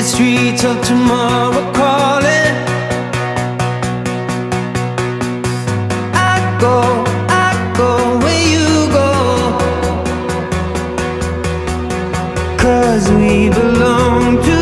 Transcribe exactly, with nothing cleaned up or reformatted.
streets of tomorrow calling. I go, I go where you go, 'cause we belong to